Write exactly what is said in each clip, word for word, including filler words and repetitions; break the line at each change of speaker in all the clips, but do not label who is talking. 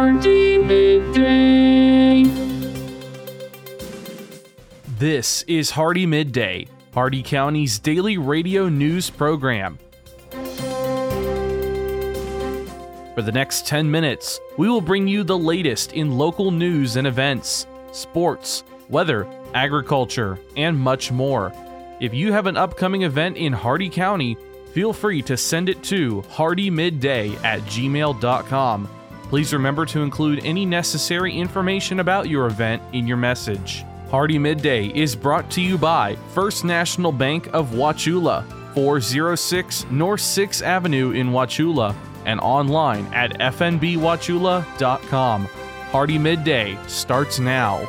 Hardee Midday.
This is Hardee Midday, Hardee County's daily radio news program. For the next ten minutes, we will bring you the latest in local news and events, sports, weather, agriculture, and much more. If you have an upcoming event in Hardee County, feel free to send it to hardee midday at gmail dot com. Please remember to include any necessary information about your event in your message. Hardee Midday is brought to you by First National Bank of Wauchula, four oh six North sixth Avenue in Wauchula, and online at f n b wauchula dot com. Hardee Midday starts now.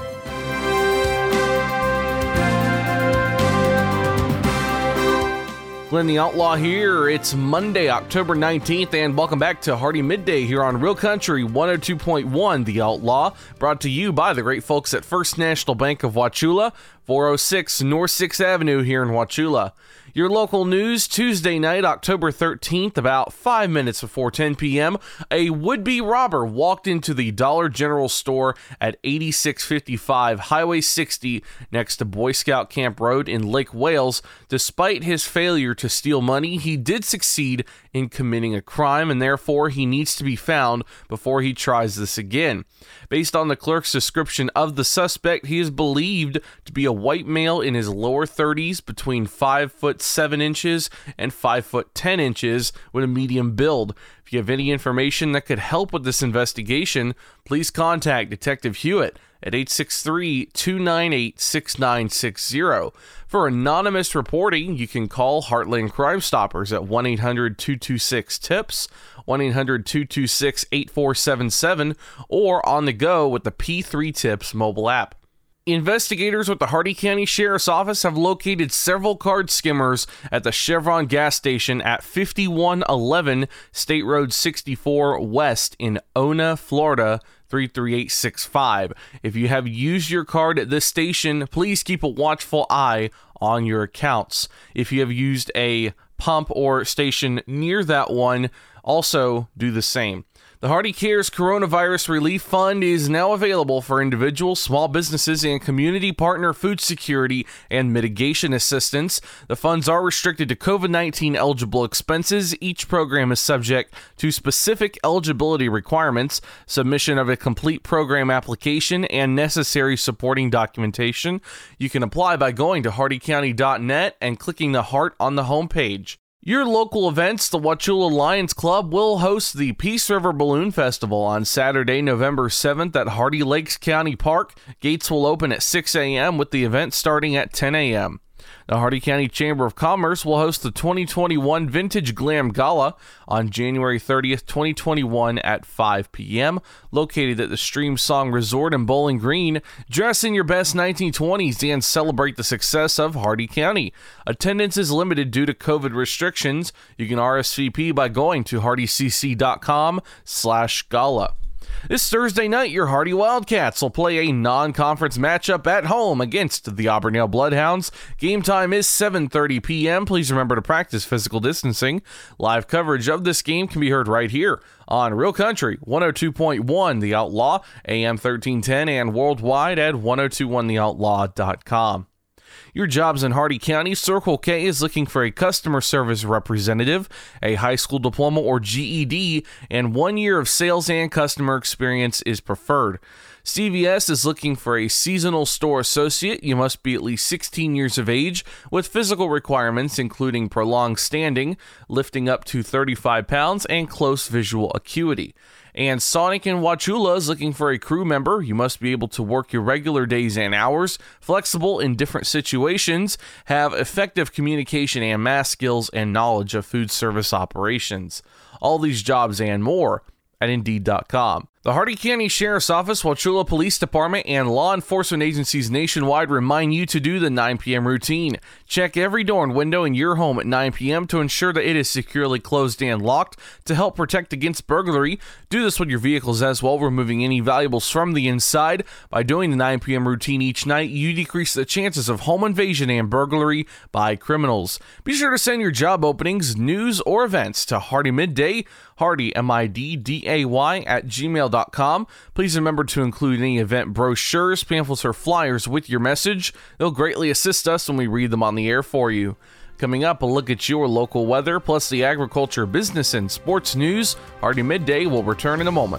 Glenn the Outlaw here. It's Monday, October nineteenth, and welcome back to Hardee Midday here on Real Country one oh two point one The Outlaw, brought to you by the great folks at First National Bank of Wauchula, four oh six North sixth Avenue here in Wauchula. Your local news Tuesday night, October thirteenth, about five minutes before ten p.m., a would-be robber walked into the Dollar General store at eighty-six fifty-five Highway sixty next to Boy Scout Camp Road in Lake Wales. Despite his failure to steal money, he did succeed in committing a crime, and therefore he needs to be found before he tries this again. Based on the clerk's description of the suspect, he is believed to be a white male in his lower thirties, between five foot seven inches and five foot ten inches, with a medium build. If you have any information that could help with this investigation, please contact Detective Hewitt at eight six three, two nine eight, six nine six zero. For anonymous reporting, you can call Heartland Crime Stoppers at one eight hundred, two two six, T I P S, one eight hundred, two two six, eight four seven seven, or on the go with the P three Tips mobile app. Investigators with the Hardee County Sheriff's Office have located several card skimmers at the Chevron gas station at fifty-one eleven State Road sixty-four West in Ona, Florida, three three eight six five. If you have used your card at this station, please keep a watchful eye on your accounts. If you have used a pump or station near that one, also do the same. The Hardee Cares Coronavirus Relief Fund is now available for individuals, small businesses, and community partner food security and mitigation assistance. The funds are restricted to covid nineteen eligible expenses. Each program is subject to specific eligibility requirements, submission of a complete program application, and necessary supporting documentation. You can apply by going to hardee county dot net and clicking the heart on the homepage. Your local events, the Wauchula Lions Club will host the Peace River Balloon Festival on Saturday, November seventh at Hardee Lakes County Park. Gates will open at six a.m. with the event starting at ten a.m. The Hardee County Chamber of Commerce will host the twenty twenty-one Vintage Glam Gala on January thirtieth, twenty twenty-one at five p.m. Located at the Stream Song Resort in Bowling Green. Dress in your best nineteen twenties and celebrate the success of Hardee County. Attendance is limited due to COVID restrictions. You can R S V P by going to hardee c c dot com slash gala. This Thursday night, your Hardee Wildcats will play a non-conference matchup at home against the Auburndale Bloodhounds. Game time is seven thirty p.m. Please remember to practice physical distancing. Live coverage of this game can be heard right here on Real Country one oh two point one The Outlaw, A M thirteen ten, and worldwide at ten twenty-one the outlaw dot com. Your jobs in Hardee County, Circle K is looking for a customer service representative, a high school diploma or G E D, and one year of sales and customer experience is preferred. C V S is looking for a seasonal store associate. You must be at least sixteen years of age with physical requirements including prolonged standing, lifting up to thirty-five pounds, and close visual acuity. And Sonic in Wauchula is looking for a crew member. You must be able to work your regular days and hours, flexible in different situations, have effective communication and math skills, and knowledge of food service operations. All these jobs and more at Indeed dot com. The Hardee County Sheriff's Office, Wauchula Police Department, and law enforcement agencies nationwide remind you to do the nine p.m. routine. Check every door and window in your home at nine p.m. to ensure that it is securely closed and locked to help protect against burglary. Do this with your vehicles as well, removing any valuables from the inside. By doing the nine p.m. routine each night, you decrease the chances of home invasion and burglary by criminals. Be sure to send your job openings, news, or events to Hardee Midday, Hardy, M I D D A Y, at gmail dot com. Please remember to include any event brochures, pamphlets, or flyers with your message. They'll greatly assist us when we read them on the air for you. Coming up, a look at your local weather, plus the agriculture, business, and sports news. Hardy Midday will return in a moment.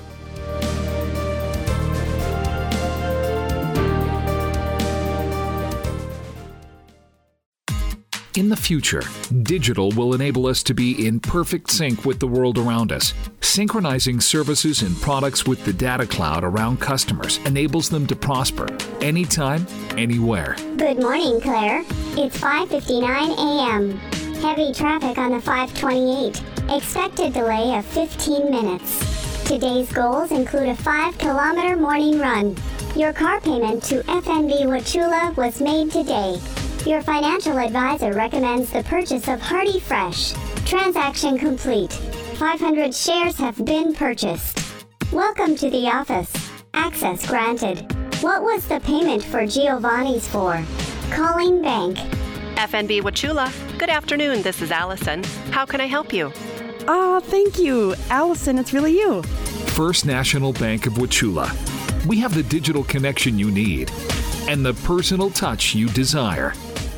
In the future, digital will enable us to be in perfect sync with the world around us. Synchronizing services and products with the data cloud around customers enables them to prosper anytime, anywhere.
Good morning, Claire. It's five fifty-nine a.m. Heavy traffic on the five twenty-eight. Expected delay of fifteen minutes. Today's goals include a five kilometer morning run. Your car payment to F N B Wauchula was made today. Your financial advisor recommends the purchase of Hardy Fresh. Transaction complete. five hundred shares have been purchased. Welcome to the office. Access granted. What was the payment for Giovanni's for? Calling bank.
F N B Wauchula. Good afternoon, this is Allison. How can I help you?
Oh, thank you. Allison, it's really you.
First National Bank of Wauchula. We have the digital connection you need and the personal touch you desire.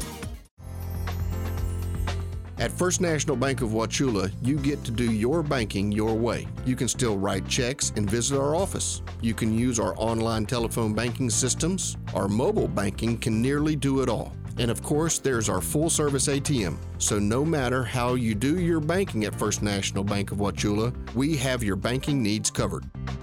At First National Bank of Wauchula, you get to do your banking your way. You can still write checks and visit our office. You can use our online telephone banking systems. Our mobile banking can nearly do it all. And of course, there's our full-service A T M. So no matter how you do your banking at First National Bank of Wauchula, we have your banking needs covered.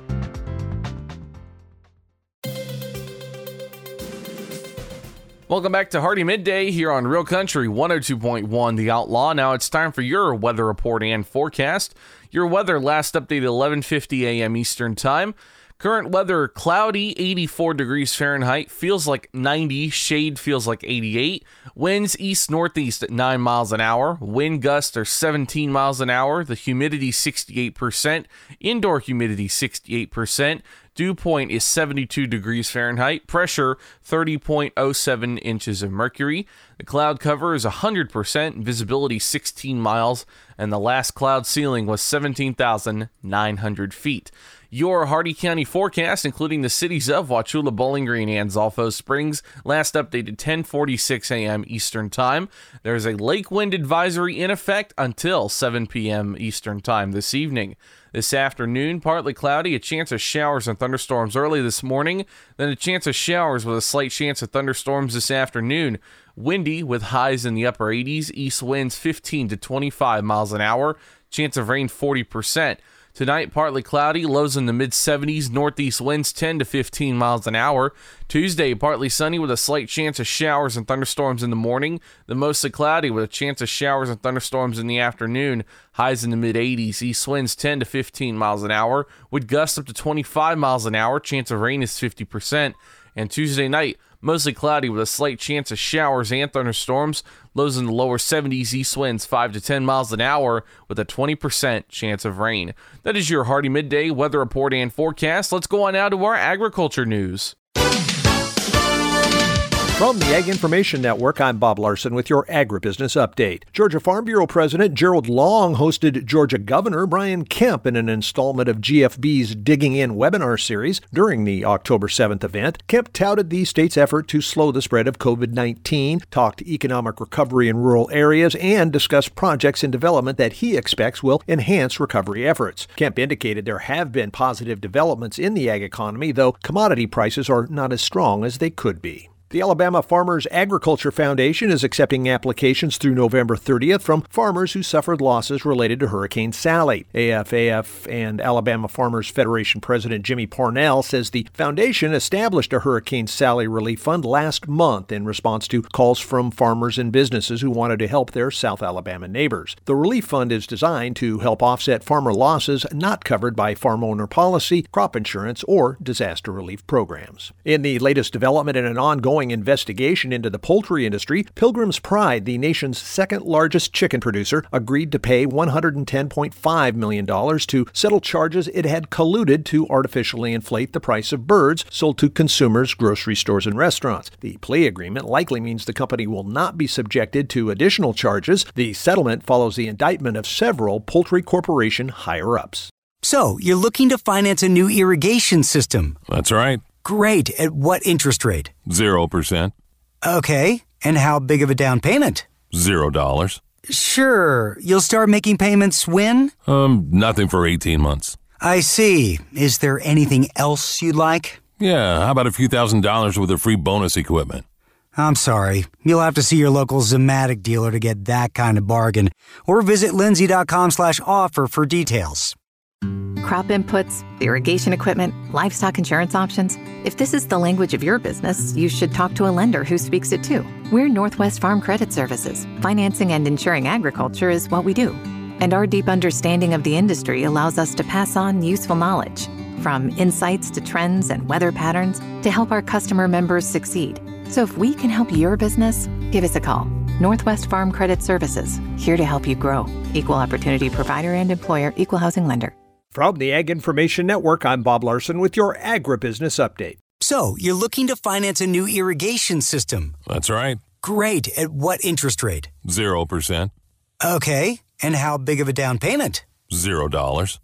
Welcome back to Hardy Midday here on Real Country one oh two point one The Outlaw. Now it's time for your weather report and forecast. Your weather last updated eleven fifty a.m. Eastern Time. Current weather, cloudy, eighty-four degrees Fahrenheit, feels like ninety, shade feels like eighty-eight. Winds east-northeast at nine miles an hour. Wind gusts are seventeen miles an hour. The humidity sixty-eight percent. Indoor humidity sixty-eight percent. Dew point is seventy-two degrees Fahrenheit. Pressure thirty point oh seven inches of mercury. The cloud cover is one hundred percent. Visibility sixteen miles. And the last cloud ceiling was seventeen thousand nine hundred feet. Your Hardy County forecast, including the cities of Wauchula, Bowling Green, and Zolfo Springs, last updated ten forty-six a.m. Eastern Time. There's a lake wind advisory in effect until seven p.m. Eastern Time this evening. This afternoon, partly cloudy, a chance of showers and thunderstorms early this morning, then a chance of showers with a slight chance of thunderstorms this afternoon. Windy with highs in the upper eighties, east winds fifteen to twenty-five miles an hour, chance of rain forty percent. Tonight, partly cloudy, lows in the mid-seventies, northeast winds ten to fifteen miles an hour. Tuesday, partly sunny with a slight chance of showers and thunderstorms in the morning. Then mostly cloudy with a chance of showers and thunderstorms in the afternoon. Highs in the mid-eighties, east winds ten to fifteen miles an hour, with gusts up to twenty-five miles an hour. Chance of rain is fifty percent. And Tuesday night, mostly cloudy with a slight chance of showers and thunderstorms. Lows in the lower seventies, east winds five to ten miles an hour with a twenty percent chance of rain. That is your Hardy Midday weather report and forecast. Let's go on now to our agriculture news.
From the Ag Information Network, I'm Bob Larson with your Agribusiness Update. Georgia Farm Bureau President Gerald Long hosted Georgia Governor Brian Kemp in an installment of G F B's Digging In webinar series. During the October seventh event, Kemp touted the state's effort to slow the spread of covid nineteen, talked economic recovery in rural areas, and discussed projects in development that he expects will enhance recovery efforts. Kemp indicated there have been positive developments in the ag economy, though commodity prices are not as strong as they could be. The Alabama Farmers Agriculture Foundation is accepting applications through November thirtieth from farmers who suffered losses related to Hurricane Sally. A F A F and Alabama Farmers Federation President Jimmy Parnell says the foundation established a Hurricane Sally relief fund last month in response to calls from farmers and businesses who wanted to help their South Alabama neighbors. The relief fund is designed to help offset farmer losses not covered by farm owner policy, crop insurance, or disaster relief programs. In the latest development in an ongoing growing investigation into the poultry industry, Pilgrim's Pride, the nation's second-largest chicken producer, agreed to pay one hundred ten point five million dollars to settle charges it had colluded to artificially inflate the price of birds sold to consumers, grocery stores, and restaurants. The plea agreement likely means the company will not be subjected to additional charges. The settlement follows the indictment of several poultry corporation higher-ups.
So, you're looking to finance a new irrigation system?
That's right.
Great. At what interest rate?
Zero percent.
Okay. And how big of a down payment?
Zero dollars.
Sure. You'll start making payments when?
Um, nothing for eighteen months.
I see. Is there anything else you'd like?
Yeah, how about a few thousand dollars with a free bonus equipment?
I'm sorry. You'll have to see your local Zematic dealer to get that kind of bargain, or visit lindsay.com slash offer for details.
Crop inputs, irrigation equipment, livestock insurance options. If this is the language of your business, you should talk to a lender who speaks it too. We're Northwest Farm Credit Services. Financing and insuring agriculture is what we do. And our deep understanding of the industry allows us to pass on useful knowledge, from insights to trends and weather patterns, to help our customer members succeed. So if we can help your business, give us a call. Northwest Farm Credit Services, here to help you grow. Equal opportunity provider and employer, equal housing lender.
From the Ag Information Network, I'm Bob Larson with your agribusiness update.
So, you're looking to finance a new irrigation system?
That's right.
Great. At what interest rate?
Zero percent.
Okay. And how big of a down payment?
Zero dollars.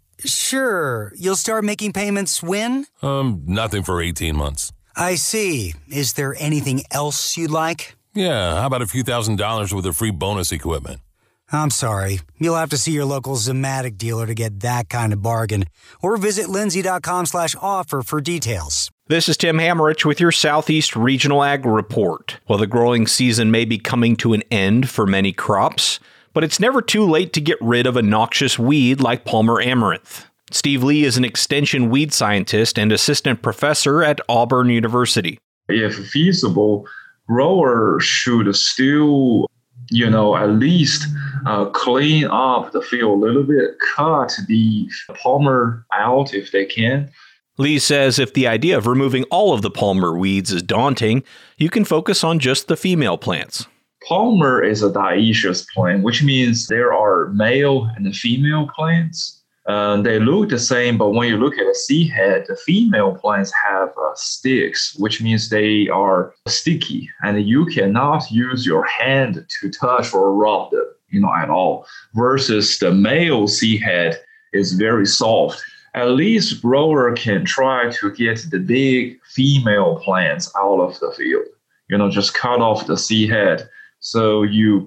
Sure. You'll start making payments when?
Um, nothing for eighteen months.
I see. Is there anything else you'd like?
Yeah, how about a few thousand dollars with a free bonus equipment?
I'm sorry. You'll have to see your local Zematic dealer to get that kind of bargain, or visit lindsay.com slash offer for details.
This is Tim Hammerich with your Southeast Regional Ag Report. Well, the growing season may be coming to an end for many crops, but it's never too late to get rid of a noxious weed like Palmer amaranth. Steve Lee is an extension weed scientist and assistant professor at Auburn University.
If feasible, growers should still, you know, at least uh, clean up the field a little bit, cut the Palmer out if they can.
Lee says if the idea of removing all of the Palmer weeds is daunting, you can focus on just the female plants.
Palmer is a dioecious plant, which means there are male and female plants. Uh, they look the same, but when you look at the seed head, the female plants have uh, sticks, which means they are sticky, and you cannot use your hand to touch or rub them, you know, at all. Versus the male seed head is very soft. At least grower can try to get the big female plants out of the field. You know, just cut off the seed head, so you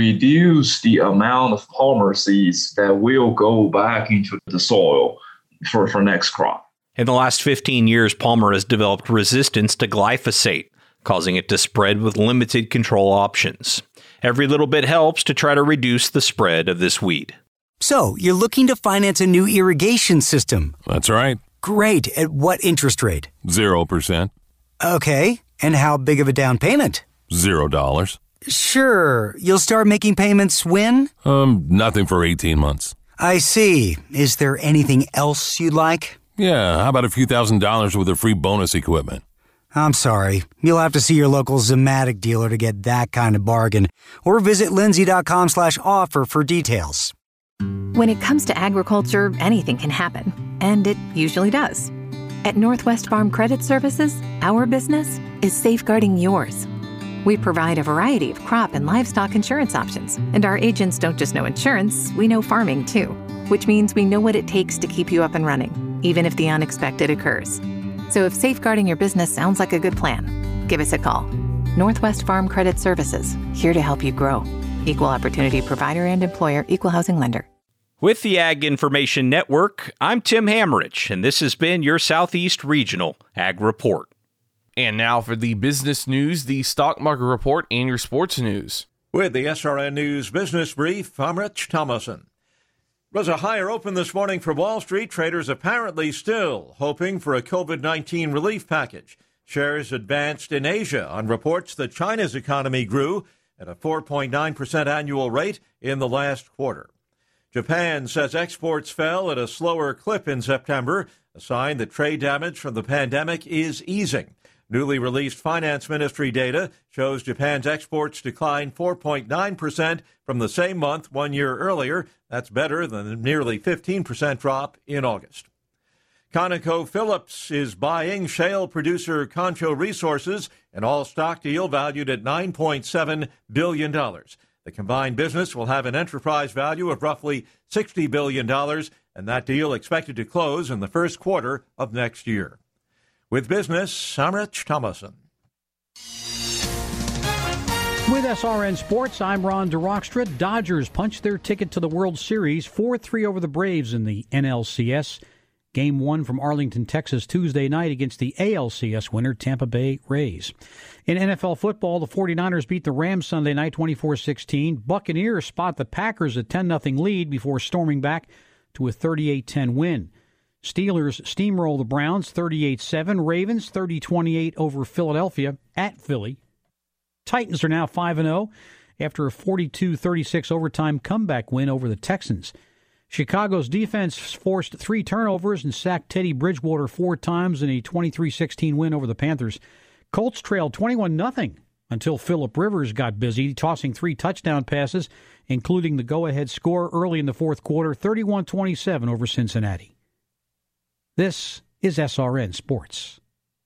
reduce the amount of Palmer seeds that will go back into the soil for, for next crop.
In the last fifteen years, Palmer has developed resistance to glyphosate, causing it to spread with limited control options. Every little bit helps to try to reduce the spread of this weed.
So, you're looking to finance a new irrigation system?
That's right.
Great. At what interest rate?
Zero percent.
Okay. And how big of a down payment?
Zero dollars.
Sure. You'll start making payments when?
Um, nothing for eighteen months.
I see. Is there anything else you'd like?
Yeah, how about a few thousand dollars with a free bonus equipment?
I'm sorry. You'll have to see your local Zematic dealer to get that kind of bargain, or visit lindsay.com slash offer for details.
When it comes to agriculture, anything can happen, and it usually does. At Northwest Farm Credit Services, our business is safeguarding yours. We provide a variety of crop and livestock insurance options, and our agents don't just know insurance, we know farming too, which means we know what it takes to keep you up and running, even if the unexpected occurs. So if safeguarding your business sounds like a good plan, give us a call. Northwest Farm Credit Services, here to help you grow. Equal opportunity provider and employer, equal housing lender.
With the Ag Information Network, I'm Tim Hammerich, and this has been your Southeast Regional Ag Report.
And now for the business news, the stock market report, and your sports news.
With the S R N News Business Brief, I'm Rich Thomason. Was a higher open this morning for Wall Street. Traders apparently still hoping for a COVID nineteen relief package. Shares advanced in Asia on reports that China's economy grew at a four point nine percent annual rate in the last quarter. Japan says exports fell at a slower clip in September, a sign that trade damage from the pandemic is easing. Newly released finance ministry data shows Japan's exports declined four point nine percent from the same month one year earlier. That's better than the nearly fifteen percent drop in August. ConocoPhillips is buying shale producer Concho Resources, an all-stock deal valued at nine point seven billion dollars. The combined business will have an enterprise value of roughly sixty billion dollars, and that deal expected to close in the first quarter of next year. With business, I'm Rich Thomason.
With S R N Sports, I'm Ron DeRockstra. Dodgers punched their ticket to the World Series four three over the Braves in the N L C S. Game one from Arlington, Texas, Tuesday night against the A L C S winner, Tampa Bay Rays. In N F L football, the 49ers beat the Rams Sunday night twenty-four sixteen. Buccaneers spot the Packers a ten nothing lead before storming back to a thirty-eight ten win. Steelers steamroll the Browns thirty-eight seven. Ravens thirty twenty-eight over Philadelphia at Philly. Titans are now five and oh after a forty-two thirty-six overtime comeback win over the Texans. Chicago's defense forced three turnovers and sacked Teddy Bridgewater four times in a twenty-three sixteen win over the Panthers. Colts trailed twenty-one nothing until Phillip Rivers got busy, tossing three touchdown passes, including the go-ahead score early in the fourth quarter, thirty-one twenty-seven over Cincinnati. This is S R N Sports.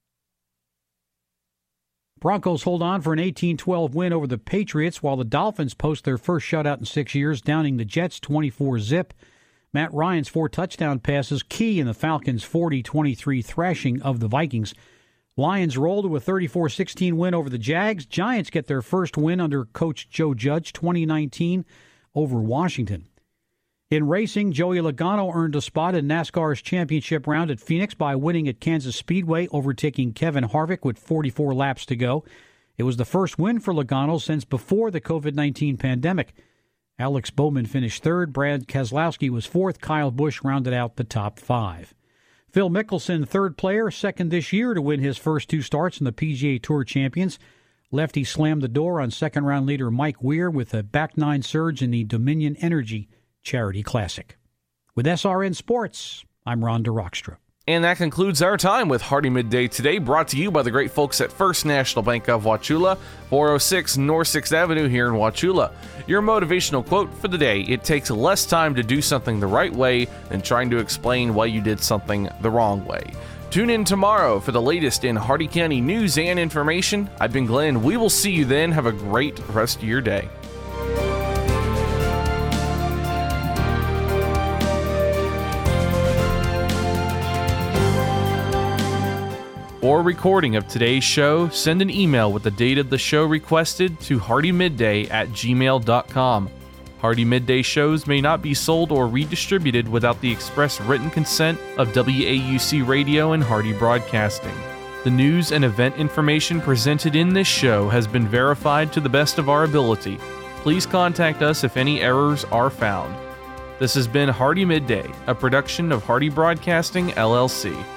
Broncos hold on for an eighteen twelve win over the Patriots, while the Dolphins post their first shutout in six years, downing the Jets twenty-four zip. Matt Ryan's four touchdown passes key in the Falcons' forty twenty-three thrashing of the Vikings. Lions roll to a thirty-four sixteen win over the Jags. Giants get their first win under coach Joe Judge, twenty nineteen over Washington. In racing, Joey Logano earned a spot in NASCAR's championship round at Phoenix by winning at Kansas Speedway, overtaking Kevin Harvick with forty-four laps to go. It was the first win for Logano since before the covid nineteen pandemic. Alex Bowman finished third. Brad Keselowski was fourth. Kyle Busch rounded out the top five. Phil Mickelson, third player, second this year to win his first two starts in the P G A Tour Champions. Lefty slammed the door on second-round leader Mike Weir with a back nine surge in the Dominion Energy Charity Classic. With S R N Sports, I'm Ron DeRockstra.
And that concludes our time with Hardee Midday today, brought to you by the great folks at First National Bank of Wauchula, four oh six North sixth Avenue here in Wauchula. Your motivational quote for the day: it takes less time to do something the right way than trying to explain why you did something the wrong way. Tune in tomorrow for the latest in Hardee County news and information. I've been Glenn. We will see you then. Have a great rest of your day. For a recording of today's show, send an email with the date of the show requested to hardymidday at gmail dot com. Hardee Midday shows may not be sold or redistributed without the express written consent of W A U C Radio and Hardee Broadcasting. The news and event information presented in this show has been verified to the best of our ability. Please contact us if any errors are found. This has been Hardee Midday, a production of Hardee Broadcasting, L L C.